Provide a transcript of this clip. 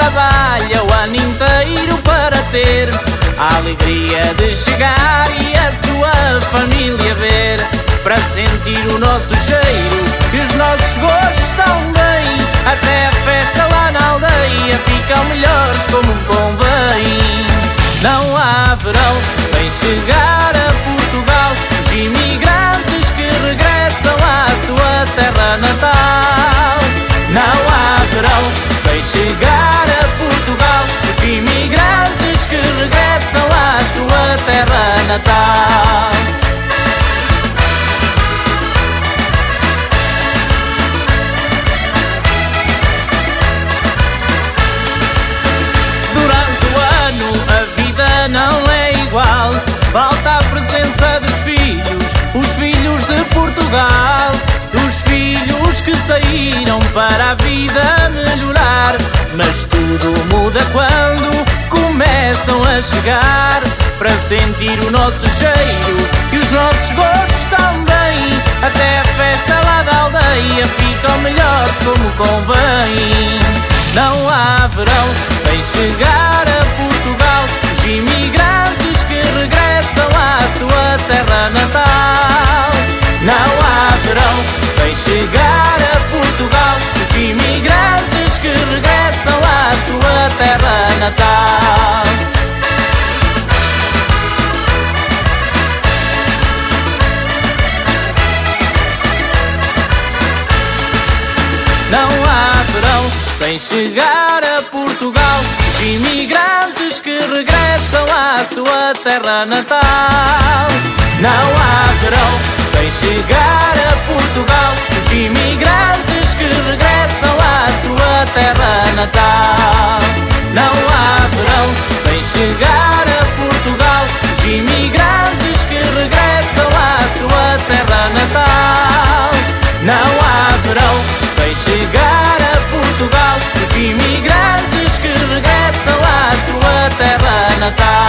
trabalha o ano inteiro para ter a alegria de chegar e a sua família ver, para sentir o nosso cheiro e os nossos gostos tão bem. Até a festa lá na aldeia ficam melhores como convém. Não há verão sem chegar a Portugal, os imigrantes que regressam à sua terra natal. Não há verão sem chegar a Portugal, os imigrantes que regressam à sua terra natal. Durante o ano a vida não é igual, falta a presença dos filhos, os filhos de Portugal, os filhos que saíram para a vida melhorar. Mas tudo muda quando começam a chegar, para sentir o nosso cheiro e os nossos gostos também. Até a festa lá da aldeia ficam melhores como convém. Não há verão sem chegar a Portugal, os imigrantes que regressam à sua terra natal. Não há verão sem chegar a Portugal, os imigrantes que regressam à sua terra natal. Não há verão sem chegar a Portugal, os imigrantes que regressam à sua terra natal. Não há verão sem chegar a Portugal, os imigrantes que regressam à sua terra natal. Não há verão sem chegar a Portugal, os imigrantes que regressam à sua terra natal. Não há verão sem chegar a Portugal, os imigrantes que regressam à sua terra natal.